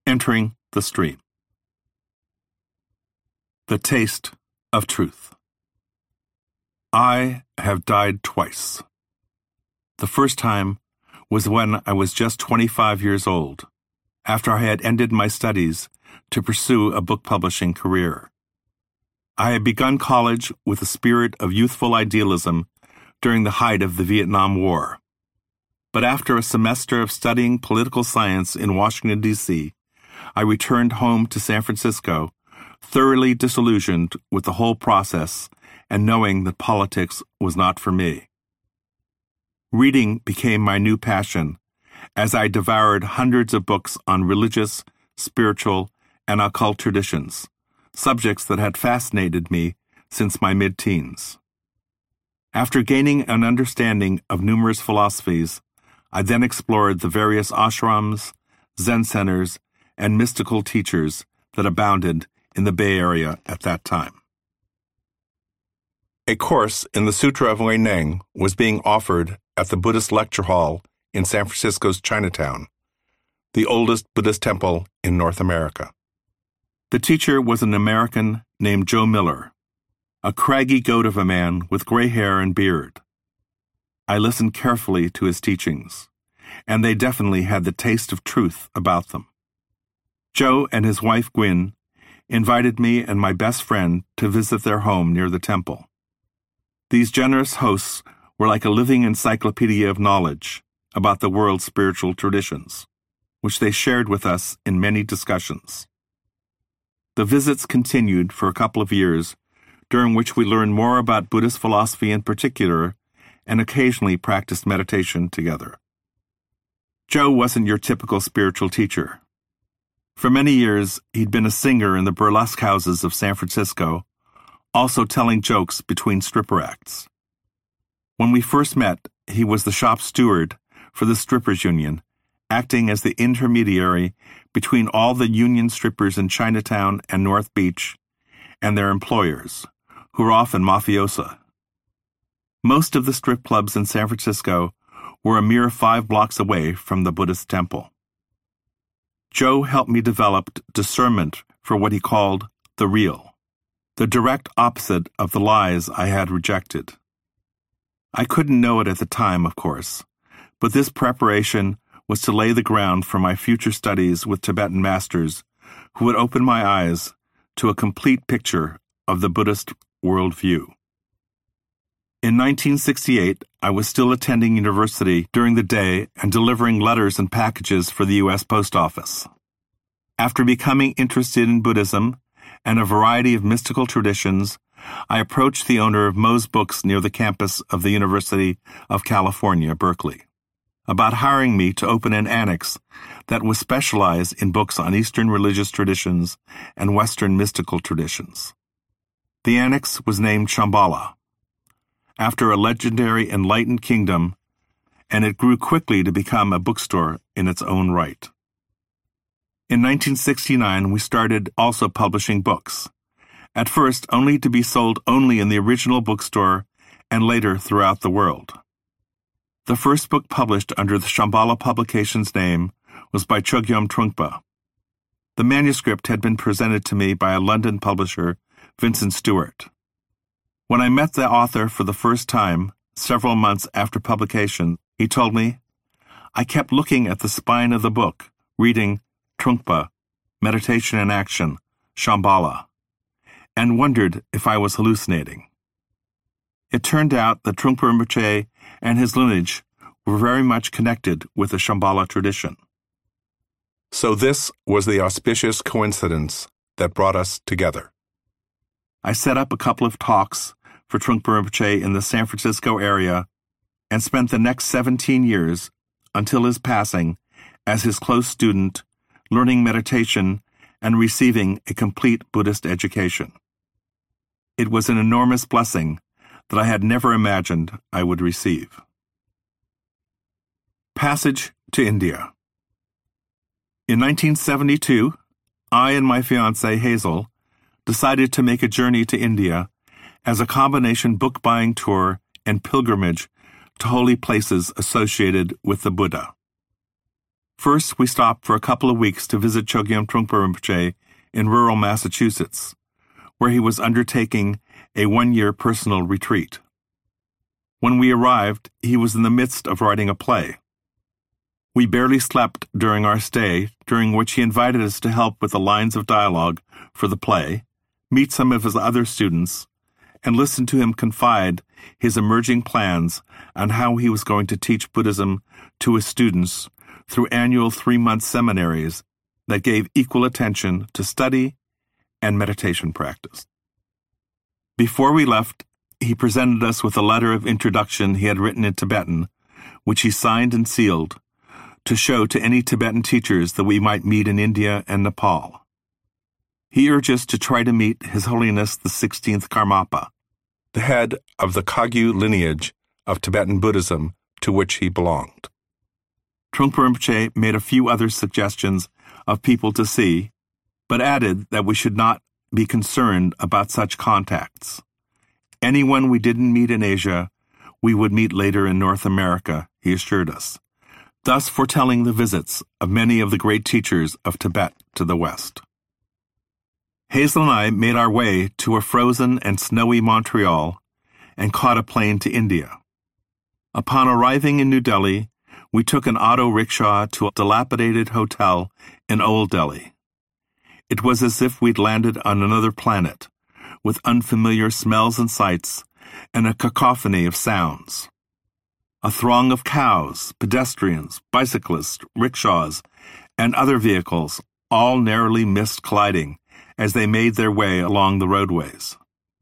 Entering the Stream. The Taste of Truth. I have died twice. The first time was when I was just 25 years old, after I had ended my studies to pursue a book publishing career. I had begun college with a spirit of youthful idealism during the height of the Vietnam War. But after a semester of studying political science in Washington, D.C., I returned home to San Francisco, thoroughly disillusioned with the whole process and knowing that politics was not for me. Reading became my new passion as I devoured hundreds of books on religious, spiritual, and occult traditions, subjects that had fascinated me since my mid-teens. After gaining an understanding of numerous philosophies, I then explored the various ashrams, Zen centers, and mystical teachers that abounded in the Bay Area at that time. A course in the Sutra of Wei Neng was being offered at the Buddhist Lecture Hall in San Francisco's Chinatown, the oldest Buddhist temple in North America. The teacher was an American named Joe Miller, a craggy goat of a man with gray hair and beard. I listened carefully to his teachings, and they definitely had the taste of truth about them. Joe and his wife Gwyn invited me and my best friend to visit their home near the temple. These generous hosts were like a living encyclopedia of knowledge about the world's spiritual traditions, which they shared with us in many discussions. The visits continued for a couple of years, during which we learned more about Buddhist philosophy in particular and occasionally practiced meditation together. Joe wasn't your typical spiritual teacher. For many years, he'd been a singer in the burlesque houses of San Francisco, also telling jokes between stripper acts. When we first met, he was the shop steward for the Strippers Union, acting as the intermediary between all the union strippers in Chinatown and North Beach and their employers, who were often mafiosa. Most of the strip clubs in San Francisco were a mere 5 blocks away from the Buddhist temple. Joe helped me develop discernment for what he called the real, the direct opposite of the lies I had rejected. I couldn't know it at the time, of course, but this preparation was to lay the ground for my future studies with Tibetan masters who would open my eyes to a complete picture of the Buddhist worldview. In 1968, I was still attending university during the day and delivering letters and packages for the U.S. Post Office. After becoming interested in Buddhism and a variety of mystical traditions, I approached the owner of Moe's Books near the campus of the University of California, Berkeley, about hiring me to open an annex that was specialized in books on Eastern religious traditions and Western mystical traditions. The annex was named Shambhala, after a legendary enlightened kingdom, and it grew quickly to become a bookstore in its own right. In 1969, we started also publishing books, at first only to be sold only in the original bookstore and later throughout the world. The first book published under the Shambhala Publications name was by Chogyam Trungpa. The manuscript had been presented to me by a London publisher, Vincent Stewart. When I met the author for the first time, several months after publication, he told me, "I kept looking at the spine of the book, reading Trungpa, Meditation in Action, Shambhala, and wondered if I was hallucinating." It turned out that Trungpa Rinpoche and his lineage were very much connected with the Shambhala tradition. So this was the auspicious coincidence that brought us together. I set up a couple of talks for Trungpa Rinpoche in the San Francisco area and spent the next 17 years, until his passing, as his close student, learning meditation and receiving a complete Buddhist education. It was an enormous blessing that I had never imagined I would receive. Passage to India. In 1972, I and my fiancée, Hazel, decided to make a journey to India as a combination book-buying tour and pilgrimage to holy places associated with the Buddha. First, we stopped for a couple of weeks to visit Chogyam Trungpa Rinpoche in rural Massachusetts, where he was undertaking a 1-year personal retreat. When we arrived, he was in the midst of writing a play. We barely slept during our stay, during which he invited us to help with the lines of dialogue for the play, meet some of his other students, and listen to him confide his emerging plans on how he was going to teach Buddhism to his students through annual 3-month seminaries that gave equal attention to study and meditation practice. Before we left, he presented us with a letter of introduction he had written in Tibetan, which he signed and sealed, to show to any Tibetan teachers that we might meet in India and Nepal. He urged us to try to meet His Holiness the 16th Karmapa, the head of the Kagyu lineage of Tibetan Buddhism to which he belonged. Trungpa Rinpoche made a few other suggestions of people to see, but added that we should not be concerned about such contacts. Anyone we didn't meet in Asia, we would meet later in North America, he assured us, thus foretelling the visits of many of the great teachers of Tibet to the West. Hazel and I made our way to a frozen and snowy Montreal and caught a plane to India. Upon arriving in New Delhi, we took an auto rickshaw to a dilapidated hotel in Old Delhi. It was as if we'd landed on another planet, with unfamiliar smells and sights and a cacophony of sounds. A throng of cows, pedestrians, bicyclists, rickshaws, and other vehicles all narrowly missed colliding as they made their way along the roadways.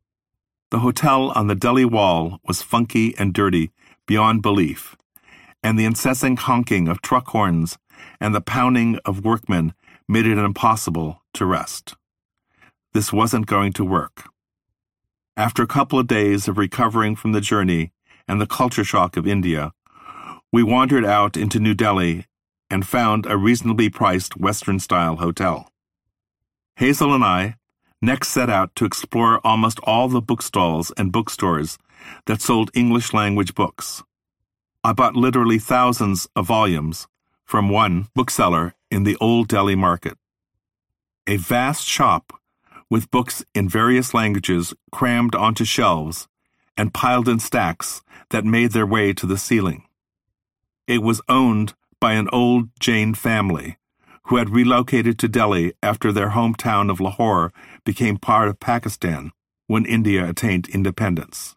The hotel on the Delhi wall was funky and dirty beyond belief, and the incessant honking of truck horns and the pounding of workmen made it impossible to rest. This wasn't going to work. After a couple of days of recovering from the journey and the culture shock of India, we wandered out into New Delhi and found a reasonably priced Western-style hotel. Hazel and I next set out to explore almost all the bookstalls and bookstores that sold English-language books. I bought literally thousands of volumes from one bookseller in the Old Delhi market. A vast shop with books in various languages crammed onto shelves and piled in stacks that made their way to the ceiling. It was owned by an old Jain family who had relocated to Delhi after their hometown of Lahore became part of Pakistan when India attained independence.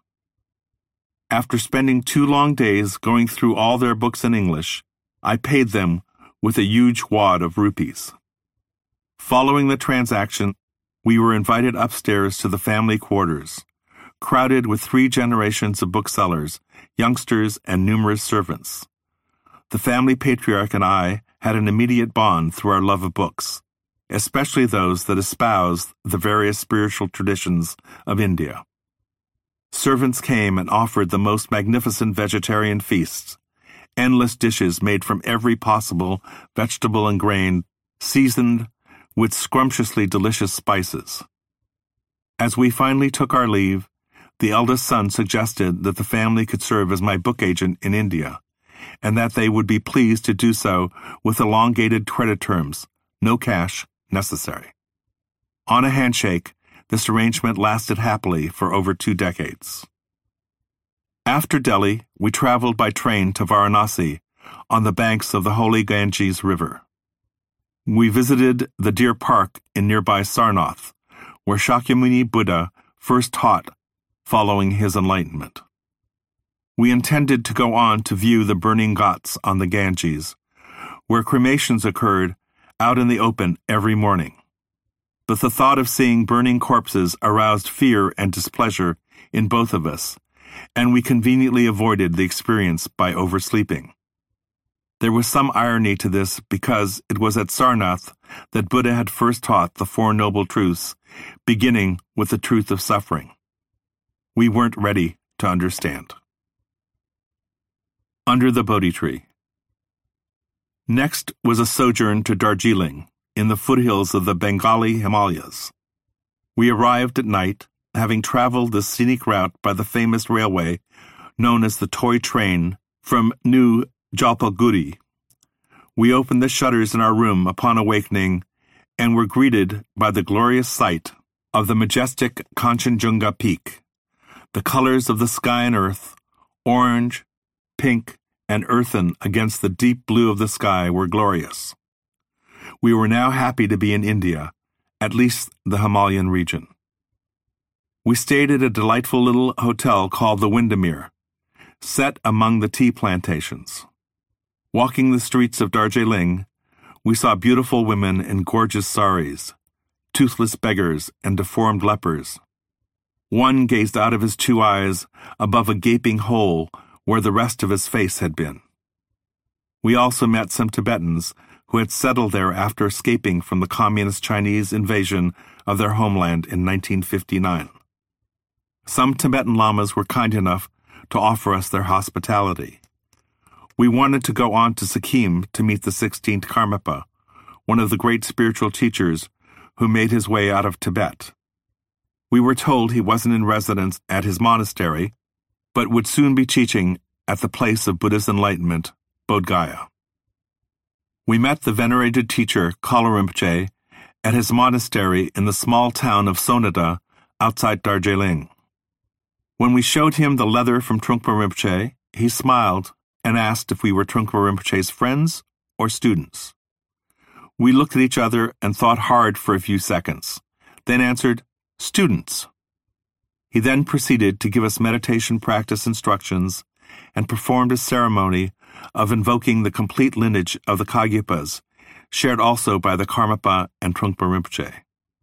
After spending 2 long days going through all their books in English, I paid them with a huge wad of rupees. Following the transaction, we were invited upstairs to the family quarters, crowded with 3 generations of booksellers, youngsters, and numerous servants. The family patriarch and I had an immediate bond through our love of books, especially those that espoused the various spiritual traditions of India. Servants came and offered the most magnificent vegetarian feasts, endless dishes made from every possible vegetable and grain, seasoned with scrumptiously delicious spices. As we finally took our leave, the eldest son suggested that the family could serve as my book agent in India, and that they would be pleased to do so with elongated credit terms, no cash necessary. On a handshake, this arrangement lasted happily for over 2 decades. After Delhi, we traveled by train to Varanasi on the banks of the holy Ganges River. We visited the Deer Park in nearby Sarnath, where Shakyamuni Buddha first taught following his enlightenment. We intended to go on to view the burning ghats on the Ganges, where cremations occurred out in the open every morning. But the thought of seeing burning corpses aroused fear and displeasure in both of us, and we conveniently avoided the experience by oversleeping. There was some irony to this because it was at Sarnath that Buddha had first taught the 4 Noble Truths, beginning with the truth of suffering. We weren't ready to understand. Under the Bodhi Tree. Next was a sojourn to Darjeeling, in the foothills of the Bengali Himalayas. We arrived at night, having traveled the scenic route by the famous railway known as the Toy Train from New Jalpaiguri. We opened the shutters in our room upon awakening and were greeted by the glorious sight of the majestic Kanchenjunga Peak. The colors of the sky and earth, orange, pink, and earthen against the deep blue of the sky, were glorious. We were now happy to be in India, at least the Himalayan region. We stayed at a delightful little hotel called the Windermere, set among the tea plantations. Walking the streets of Darjeeling, we saw beautiful women in gorgeous saris, toothless beggars and deformed lepers. One gazed out of his 2 eyes above a gaping hole where the rest of his face had been. We also met some Tibetans who had settled there after escaping from the Communist Chinese invasion of their homeland in 1959. Some Tibetan lamas were kind enough to offer us their hospitality. We wanted to go on to Sikkim to meet the 16th Karmapa, one of the great spiritual teachers who made his way out of Tibet. We were told he wasn't in residence at his monastery, but would soon be teaching at the place of Buddha's enlightenment, Bodh Gaya. We met the venerated teacher, Kala Rinpoche, at his monastery in the small town of Sonada outside Darjeeling. When we showed him the leather from Trungpa Rinpoche, he smiled and asked if we were Trungpa Rinpoche's friends or students. We looked at each other and thought hard for a few seconds, then answered, "Students." He then proceeded to give us meditation practice instructions and performed a ceremony of invoking the complete lineage of the Kagyapas, shared also by the Karmapa and Trungpa Rinpoche.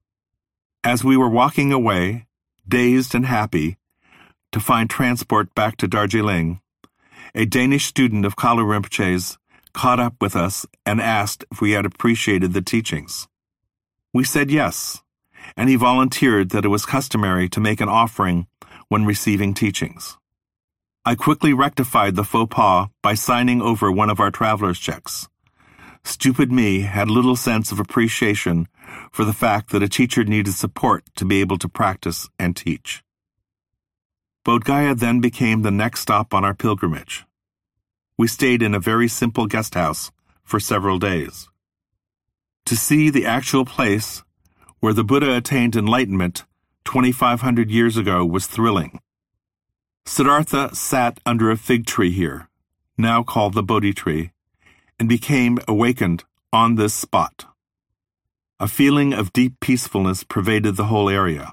As we were walking away, dazed and happy, to find transport back to Darjeeling, a Danish student of Kala Rinpoche's caught up with us and asked if we had appreciated the teachings. We said yes, and he volunteered that it was customary to make an offering when receiving teachings. I quickly rectified the faux pas by signing over one of our traveler's checks. Stupid me had little sense of appreciation for the fact that a teacher needed support to be able to practice and teach. Bodh Gaya then became the next stop on our pilgrimage. We stayed in a very simple guest house for several days. To see the actual place where the Buddha attained enlightenment 2,500 years ago was thrilling. Siddhartha sat under a fig tree here, now called the Bodhi tree, and became awakened on this spot. A feeling of deep peacefulness pervaded the whole area.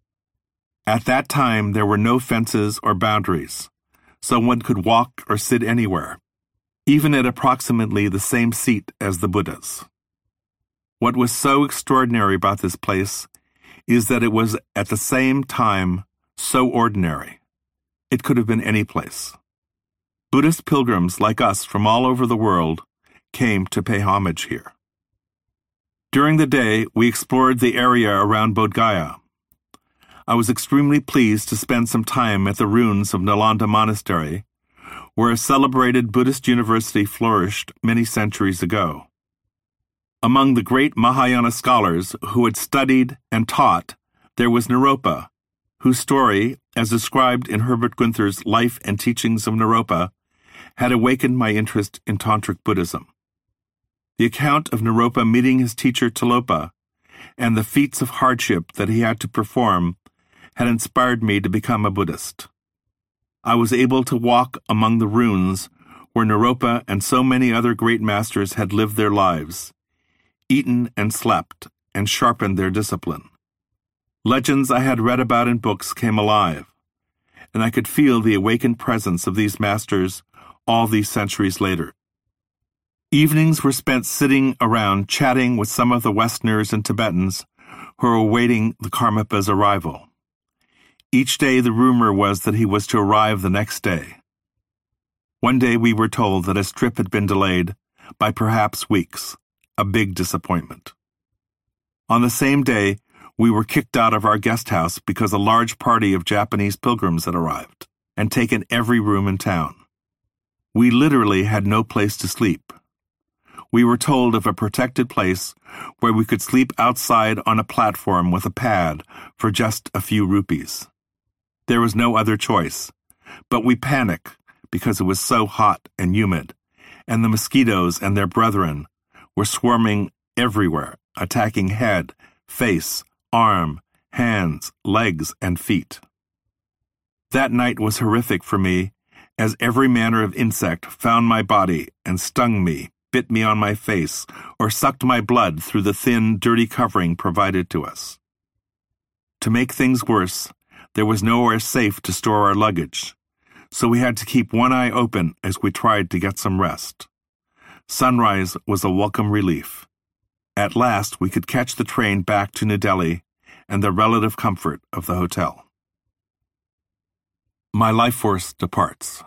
At that time, there were no fences or boundaries, so one could walk or sit anywhere, even at approximately the same seat as the Buddhas. What was so extraordinary about this place is that it was at the same time so ordinary. It could have been any place. Buddhist pilgrims like us from all over the world came to pay homage here. During the day, we explored the area around Bodh Gaya. I was extremely pleased to spend some time at the ruins of Nalanda Monastery, where a celebrated Buddhist university flourished many centuries ago. Among the great Mahayana scholars who had studied and taught, there was Naropa, whose story, as described in Herbert Gunther's Life and Teachings of Naropa, had awakened my interest in Tantric Buddhism. The account of Naropa meeting his teacher Tilopa and the feats of hardship that he had to perform had inspired me to become a Buddhist. I was able to walk among the ruins where Naropa and so many other great masters had lived their lives, eaten and slept, and sharpened their discipline. Legends I had read about in books came alive, and I could feel the awakened presence of these masters all these centuries later. Evenings were spent sitting around chatting with some of the Westerners and Tibetans who were awaiting the Karmapa's arrival. Each day the rumor was that he was to arrive the next day. One day we were told that his trip had been delayed by perhaps weeks, a big disappointment. On the same day, we were kicked out of our guest house because a large party of Japanese pilgrims had arrived and taken every room in town. We literally had no place to sleep. We were told of a protected place where we could sleep outside on a platform with a pad for just a few rupees. There was no other choice, but we panicked because it was so hot and humid, and the mosquitoes and their brethren were swarming everywhere, attacking head, face, arm, hands, legs, and feet. That night was horrific for me, as every manner of insect found my body and stung me, bit me on my face, or sucked my blood through the thin, dirty covering provided to us. To make things worse, there was nowhere safe to store our luggage, so we had to keep one eye open as we tried to get some rest. Sunrise was a welcome relief. At last, we could catch the train back to New Delhi and the relative comfort of the hotel. My life force departs.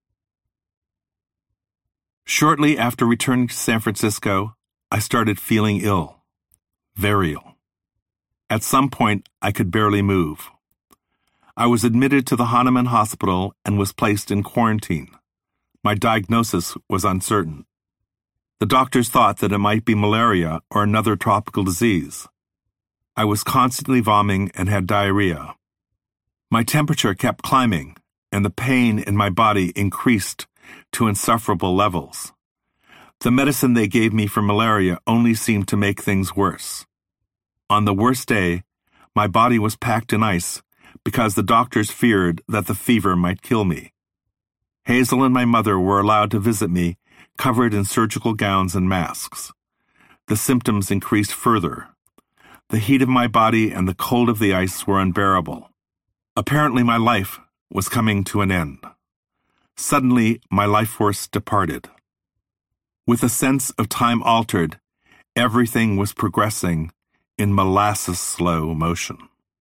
Shortly after returning to San Francisco, I started feeling ill, very ill. At some point, I could barely move. I was admitted to the Hahnemann Hospital and was placed in quarantine. My diagnosis was uncertain. The doctors thought that it might be malaria or another tropical disease. I was constantly vomiting and had diarrhea. My temperature kept climbing, and the pain in my body increased to insufferable levels. The medicine they gave me for malaria only seemed to make things worse. On the worst day, my body was packed in ice because the doctors feared that the fever might kill me. Hazel and my mother were allowed to visit me, covered in surgical gowns and masks. The symptoms increased further. The heat of my body and the cold of the ice were unbearable. Apparently my life was coming to an end. Suddenly, my life force departed. With a sense of time altered, everything was progressing in molasses slow motion.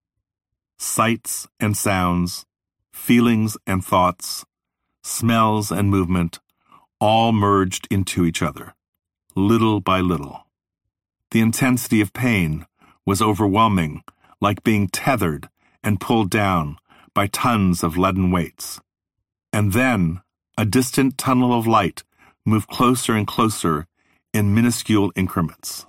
Sights and sounds, feelings and thoughts, smells and movement, all merged into each other, little by little. The intensity of pain was overwhelming, like being tethered and pulled down by tons of leaden weights. And then, a distant tunnel of light moved closer and closer in minuscule increments.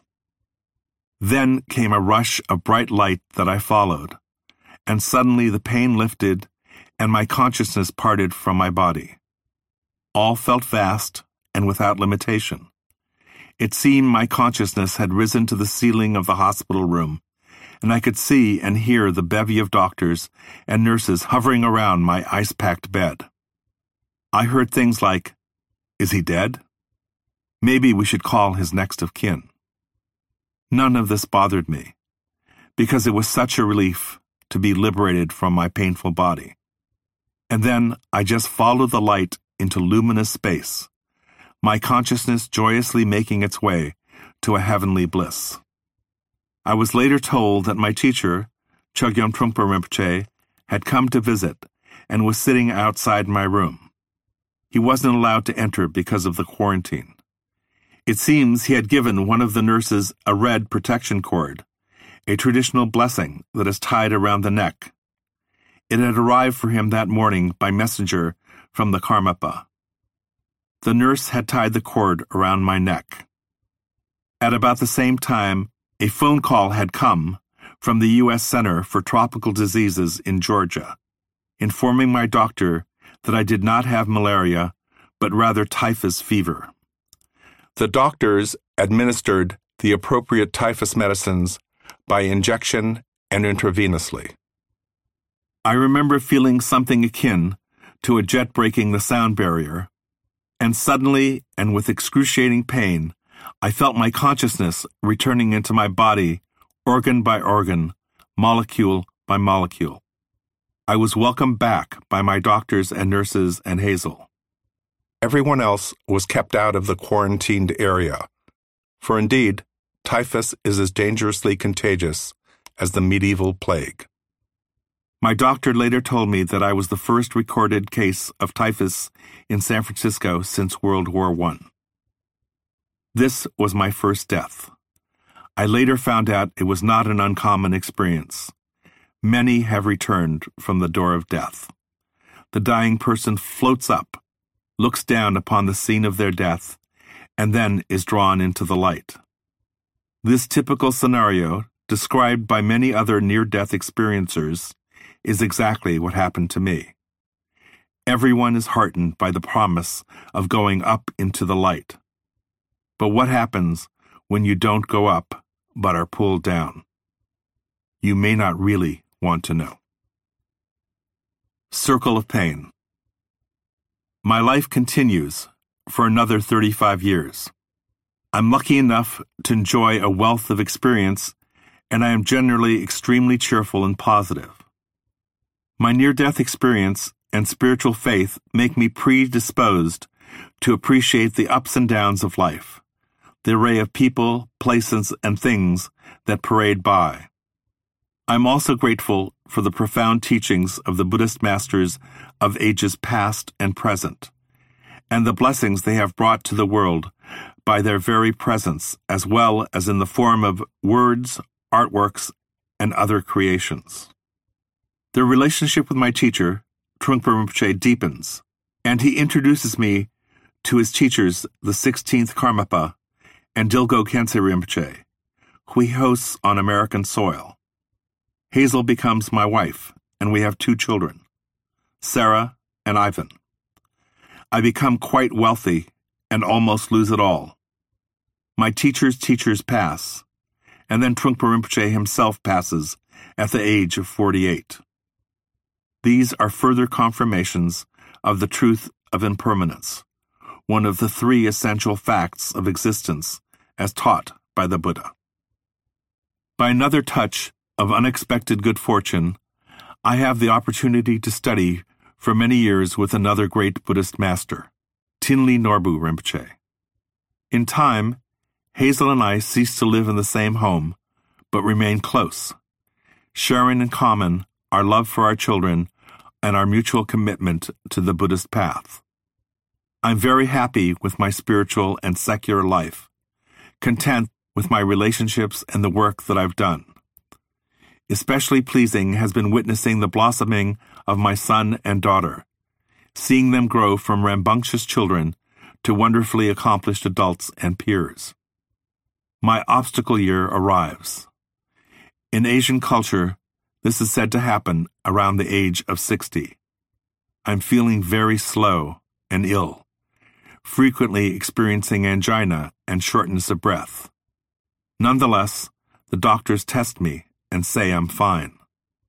Then came a rush of bright light that I followed, and suddenly the pain lifted and my consciousness parted from my body. All felt vast and without limitation. It seemed my consciousness had risen to the ceiling of the hospital room, and I could see and hear the bevy of doctors and nurses hovering around my ice-packed bed. I heard things like, "Is he dead? Maybe we should call his next of kin." None of this bothered me, because it was such a relief to be liberated from my painful body. And then I just followed the light into luminous space, my consciousness joyously making its way to a heavenly bliss. I was later told that my teacher, Chogyam Trungpa Rinpoche, had come to visit and was sitting outside my room. He wasn't allowed to enter because of the quarantine. It seems he had given one of the nurses a red protection cord, a traditional blessing that is tied around the neck. It had arrived for him that morning by messenger from the Karmapa. The nurse had tied the cord around my neck. At about the same time, a phone call had come from the U.S. Center for Tropical Diseases in Georgia, informing my doctor that I did not have malaria, but rather typhus fever. The doctors administered the appropriate typhus medicines by injection and intravenously. I remember feeling something akin to a jet breaking the sound barrier, and suddenly and with excruciating pain, I felt my consciousness returning into my body, organ by organ, molecule by molecule. I was welcomed back by my doctors and nurses and Hazel. Everyone else was kept out of the quarantined area, for indeed, typhus is as dangerously contagious as the medieval plague. My doctor later told me that I was the first recorded case of typhus in San Francisco since World War I. This was my first death. I later found out it was not an uncommon experience. Many have returned from the door of death. The dying person floats up, looks down upon the scene of their death, and then is drawn into the light. This typical scenario, described by many other near-death experiencers, is exactly what happened to me. Everyone is heartened by the promise of going up into the light. But what happens when you don't go up, but are pulled down? You may not really want to know. Circle of Pain. My life continues for another 35 years. I'm lucky enough to enjoy a wealth of experience, and I am generally extremely cheerful and positive. My near-death experience and spiritual faith make me predisposed to appreciate the ups and downs of life, the array of people, places, and things that parade by. I'm also grateful for the profound teachings of the Buddhist masters of ages past and present, and the blessings they have brought to the world by their very presence, as well as in the form of words, artworks, and other creations. The relationship with my teacher, Trungpa Rinpoche, deepens, and he introduces me to his teachers, the 16th Karmapa and Dilgo Khyentse Rinpoche, who he hosts on American soil. Hazel becomes my wife, and we have 2 children, Sarah and Ivan. I become quite wealthy and almost lose it all. My teacher's teachers pass, and then Trungpa Rinpoche himself passes at the age of 48. These are further confirmations of the truth of impermanence, one of the 3 essential facts of existence as taught by the Buddha. By another touch of unexpected good fortune, I have the opportunity to study for many years with another great Buddhist master, Tinli Norbu Rinpoche. In time, Hazel and I ceased to live in the same home, but remain close, sharing in common our love for our children and our mutual commitment to the Buddhist path. I'm very happy with my spiritual and secular life, content with my relationships and the work that I've done. Especially pleasing has been witnessing the blossoming of my son and daughter, seeing them grow from rambunctious children to wonderfully accomplished adults and peers. My obstacle year arrives. In Asian culture, this is said to happen around the age of 60. I'm feeling very slow and ill, frequently experiencing angina and shortness of breath. Nonetheless, the doctors test me and say I'm fine.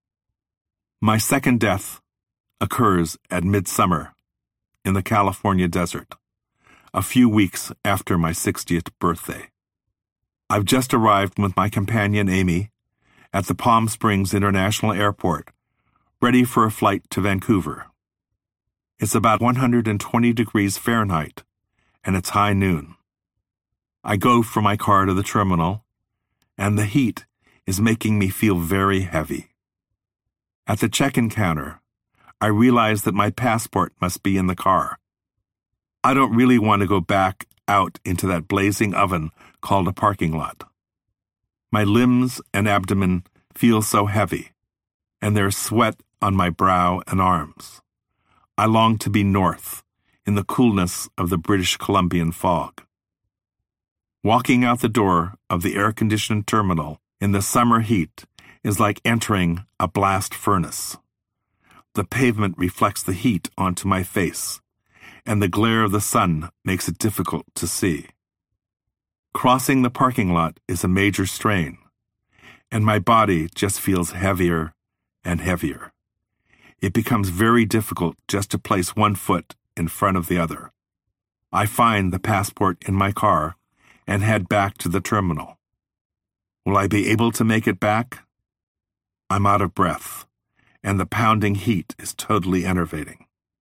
My second death occurs at midsummer in the California desert, a few weeks after my 60th birthday. I've just arrived with my companion Amy at the Palm Springs International Airport, ready for a flight to Vancouver. It's about 120 degrees Fahrenheit, and it's high noon. I go from my car to the terminal, and the heat is making me feel very heavy. At the check-in counter, I realize that my passport must be in the car. I don't really want to go back out into that blazing oven called a parking lot. My limbs and abdomen feel so heavy, and there's sweat on my brow and arms. I long to be north, in the coolness of the British Columbian fog. Walking out the door of the air-conditioned terminal in the summer heat is like entering a blast furnace. The pavement reflects the heat onto my face, and the glare of the sun makes it difficult to see. Crossing the parking lot is a major strain, and my body just feels heavier and heavier. It becomes very difficult just to place one foot in front of the other. I find the passport in my car and head back to the terminal. Will I be able to make it back? I'm out of breath, and the pounding heat is totally enervating.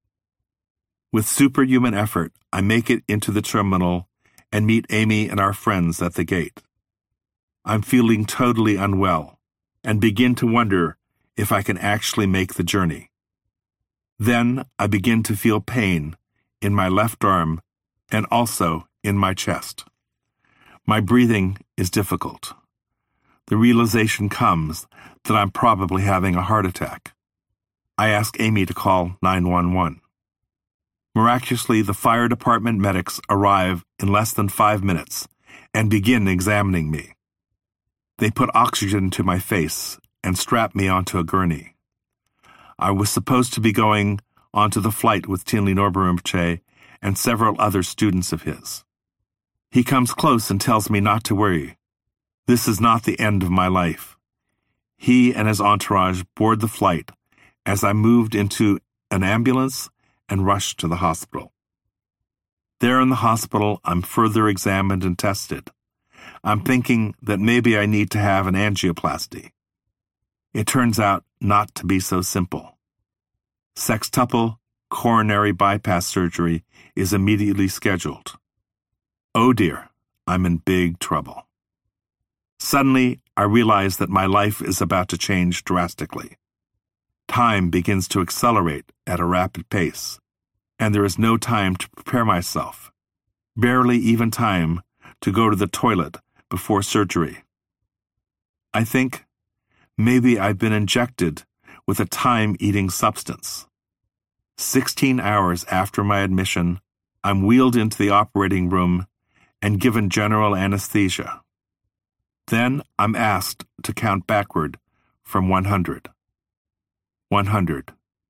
With superhuman effort, I make it into the terminal and meet Amy and our friends at the gate. I'm feeling totally unwell and begin to wonder if I can actually make the journey. Then I begin to feel pain in my left arm and also in my chest. My breathing is difficult. The realization comes that I'm probably having a heart attack. I ask Amy to call 911. Miraculously, the fire department medics arrive in less than 5 minutes and begin examining me. They put oxygen to my face and strap me onto a gurney. I was supposed to be going onto the flight with Tenli Norbu Rinpoche and several other students of his. He comes close and tells me not to worry. This is not the end of my life. He and his entourage board the flight as I moved into an ambulance and rushed to the hospital. There in the hospital, I'm further examined and tested. I'm thinking that maybe I need to have an angioplasty. It turns out not to be so simple. Sextuple coronary bypass surgery is immediately scheduled. Oh dear, I'm in big trouble. Suddenly, I realize that my life is about to change drastically. Time begins to accelerate at a rapid pace, and there is no time to prepare myself, barely even time to go to the toilet before surgery. I think maybe I've been injected with a time-eating substance. 16 hours after my admission, I'm wheeled into the operating room and given general anesthesia. Then I'm asked to count backward from 100. 100.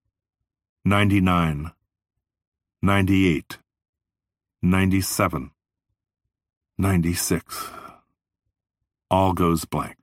99. 98. 97. 96. All goes blank.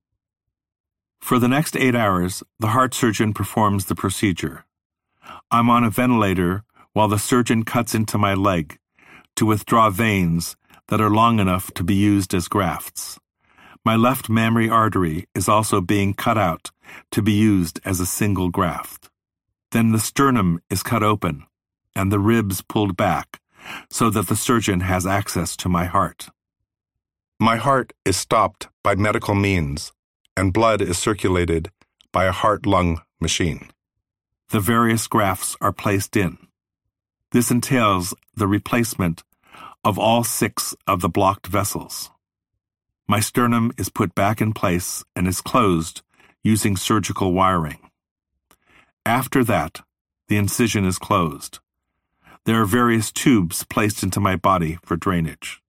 For the next 8 hours, the heart surgeon performs the procedure. I'm on a ventilator while the surgeon cuts into my leg to withdraw veins that are long enough to be used as grafts. My left mammary artery is also being cut out to be used as a single graft. Then the sternum is cut open and the ribs pulled back so that the surgeon has access to my heart. My heart is stopped by medical means, and blood is circulated by a heart-lung machine. The various grafts are placed in. This entails the replacement of all 6 of the blocked vessels. My sternum is put back in place and is closed using surgical wiring. After that, the incision is closed. There are various tubes placed into my body for drainage.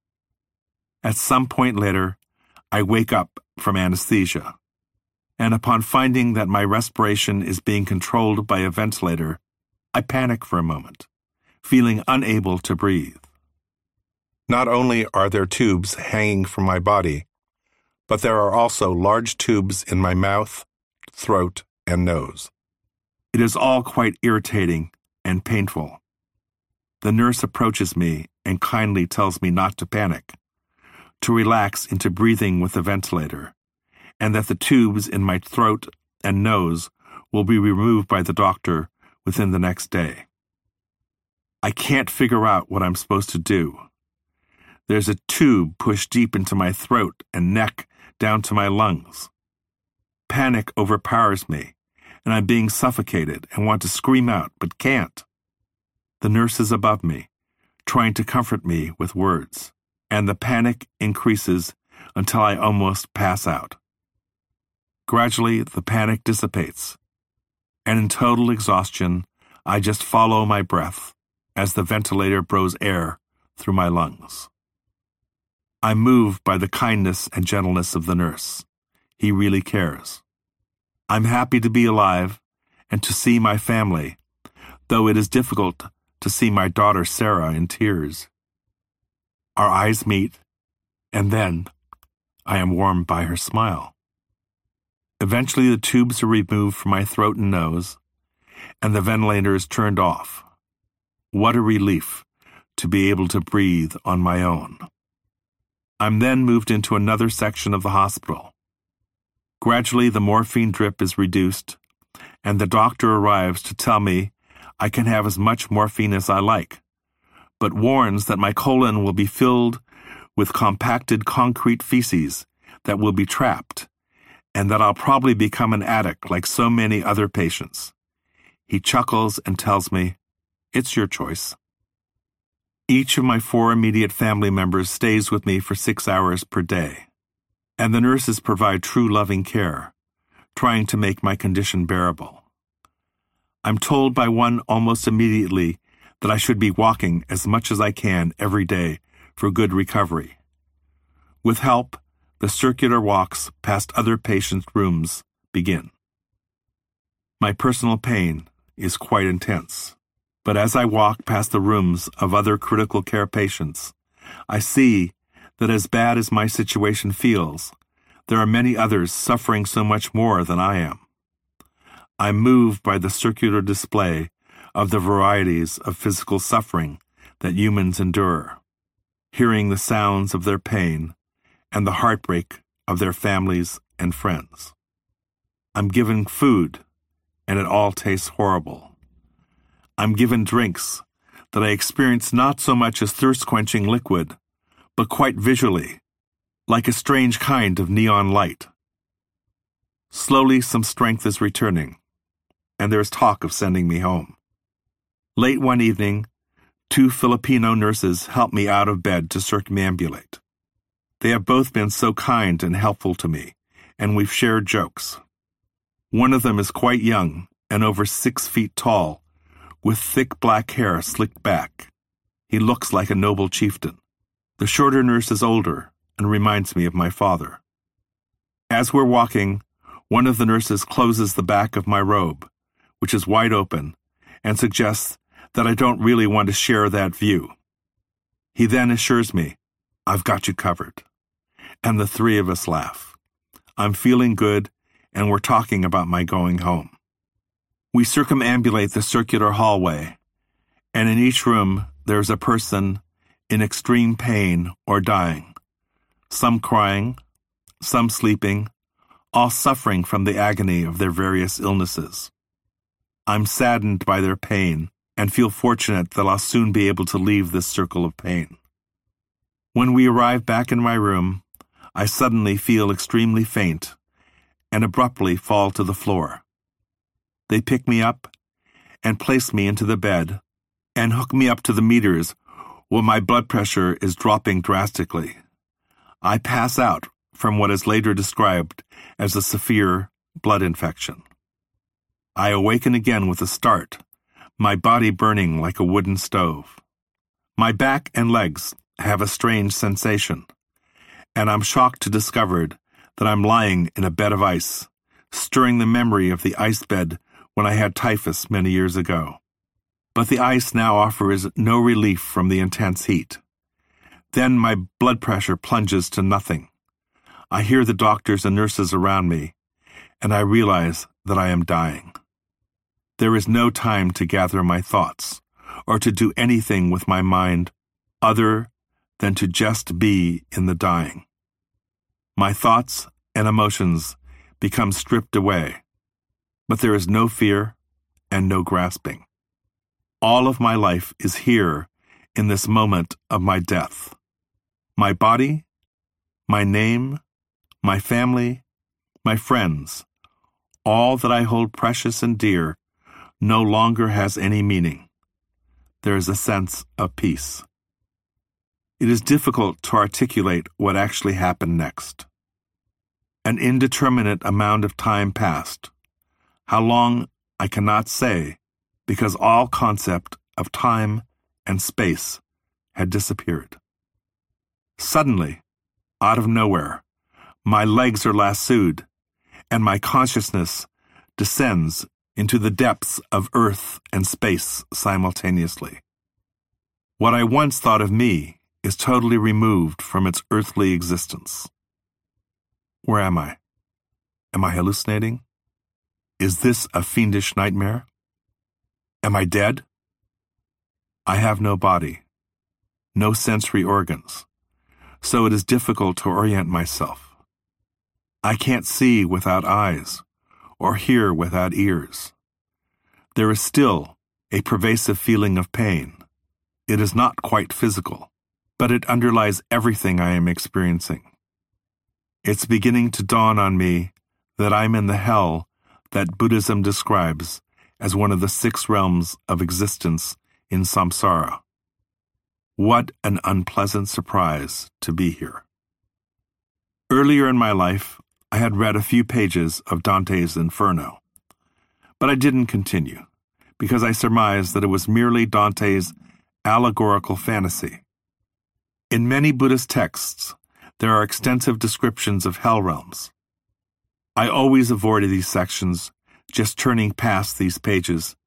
At some point later, I wake up from anesthesia, and upon finding that my respiration is being controlled by a ventilator, I panic for a moment, feeling unable to breathe. Not only are there tubes hanging from my body, but there are also large tubes in my mouth, throat, and nose. It is all quite irritating and painful. The nurse approaches me and kindly tells me not to panic, to relax into breathing with the ventilator, and that the tubes in my throat and nose will be removed by the doctor within the next day. I can't figure out what I'm supposed to do. There's a tube pushed deep into my throat and neck down to my lungs. Panic overpowers me, and I'm being suffocated and want to scream out, but can't. The nurse is above me, trying to comfort me with words, and the panic increases until I almost pass out. Gradually, the panic dissipates, and in total exhaustion, I just follow my breath as the ventilator blows air through my lungs. I'm moved by the kindness and gentleness of the nurse. He really cares. I'm happy to be alive and to see my family, though it is difficult to see my daughter Sarah in tears. Our eyes meet, and then I am warmed by her smile. Eventually the tubes are removed from my throat and nose, and the ventilator is turned off. What a relief to be able to breathe on my own. I'm then moved into another section of the hospital. Gradually, the morphine drip is reduced, and the doctor arrives to tell me I can have as much morphine as I like, but warns that my colon will be filled with compacted concrete feces that will be trapped, and that I'll probably become an addict like so many other patients. He chuckles and tells me, "It's your choice." Each of my 4 immediate family members stays with me for 6 hours per day, and the nurses provide true loving care, trying to make my condition bearable. I'm told by one almost immediately that I should be walking as much as I can every day for good recovery. With help, the circular walks past other patients' rooms begin. My personal pain is quite intense. But as I walk past the rooms of other critical care patients, I see that as bad as my situation feels, there are many others suffering so much more than I am. I'm moved by the circular display of the varieties of physical suffering that humans endure, hearing the sounds of their pain and the heartbreak of their families and friends. I'm given food, and it all tastes horrible. I'm given drinks that I experience not so much as thirst-quenching liquid, but quite visually, like a strange kind of neon light. Slowly some strength is returning, and there is talk of sending me home. Late one evening, 2 Filipino nurses helped me out of bed to circumambulate. They have both been so kind and helpful to me, and we've shared jokes. One of them is quite young and over 6 feet tall, with thick black hair slicked back. He looks like a noble chieftain. The shorter nurse is older and reminds me of my father. As we're walking, one of the nurses closes the back of my robe, which is wide open, and suggests that I don't really want to share that view. He then assures me, "I've got you covered." And the 3 of us laugh. I'm feeling good, and we're talking about my going home. We circumambulate the circular hallway, and in each room there's a person in extreme pain or dying, some crying, some sleeping, all suffering from the agony of their various illnesses. I'm saddened by their pain and feel fortunate that I'll soon be able to leave this circle of pain. When we arrive back in my room, I suddenly feel extremely faint and abruptly fall to the floor. They pick me up and place me into the bed and hook me up to the meters while my blood pressure is dropping drastically. I pass out from what is later described as a severe blood infection. I awaken again with a start, my body burning like a wooden stove. My back and legs have a strange sensation, and I'm shocked to discover that I'm lying in a bed of ice, stirring the memory of the ice bed when I had typhus many years ago. But the ice now offers no relief from the intense heat. Then my blood pressure plunges to nothing. I hear the doctors and nurses around me, and I realize that I am dying. There is no time to gather my thoughts or to do anything with my mind other than to just be in the dying. My thoughts and emotions become stripped away, but there is no fear and no grasping. All of my life is here in this moment of my death. My body, my name, my family, my friends, all that I hold precious and dear, no longer has any meaning. There is a sense of peace. It is difficult to articulate what actually happened next. An indeterminate amount of time passed. How long, I cannot say, because all concept of time and space had disappeared. Suddenly, out of nowhere, my legs are lassoed, and my consciousness descends into the depths of earth and space simultaneously. What I once thought of me is totally removed from its earthly existence. Where am I? Am I hallucinating? Is this a fiendish nightmare? Am I dead? I have no body, no sensory organs, so it is difficult to orient myself. I can't see without eyes or hear without ears. There is still a pervasive feeling of pain. It is not quite physical, but it underlies everything I am experiencing. It's beginning to dawn on me that I'm in the hell that Buddhism describes as one of the 6 realms of existence in samsara. What an unpleasant surprise to be here. Earlier in my life, I had read a few pages of Dante's Inferno, but I didn't continue, because I surmised that it was merely Dante's allegorical fantasy. In many Buddhist texts, there are extensive descriptions of hell realms. I always avoided these sections, just turning past these pages,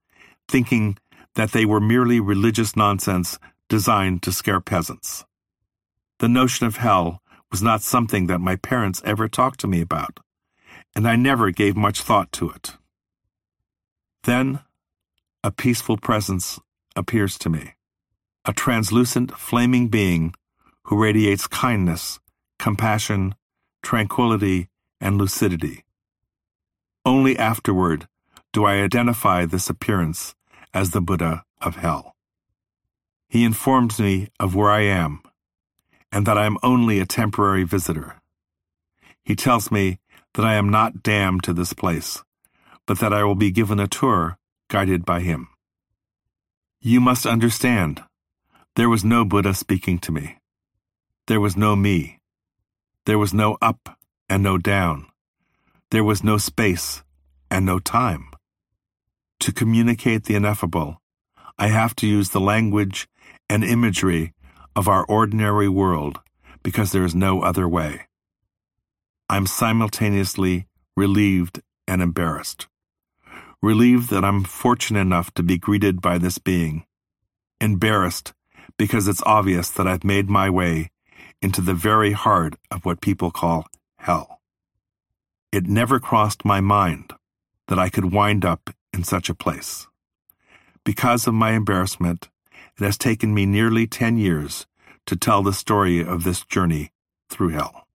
thinking that they were merely religious nonsense designed to scare peasants. The notion of hell was not something that my parents ever talked to me about, and I never gave much thought to it. Then, a peaceful presence appears to me, a translucent, flaming being who radiates kindness, compassion, tranquility, and lucidity. Only afterward do I identify this appearance as the Buddha of hell. He informs me of where I am, and that I am only a temporary visitor. He tells me that I am not damned to this place, but that I will be given a tour guided by him. You must understand, there was no Buddha speaking to me. There was no me. There was no up and no down. There was no space and no time. To communicate the ineffable, I have to use the language and imagery of our ordinary world because there is no other way. I'm simultaneously relieved and embarrassed. Relieved that I'm fortunate enough to be greeted by this being. Embarrassed because it's obvious that I've made my way into the very heart of what people call hell. It never crossed my mind that I could wind up in such a place. Because of my embarrassment, it has taken me nearly 10 years to tell the story of this journey through hell.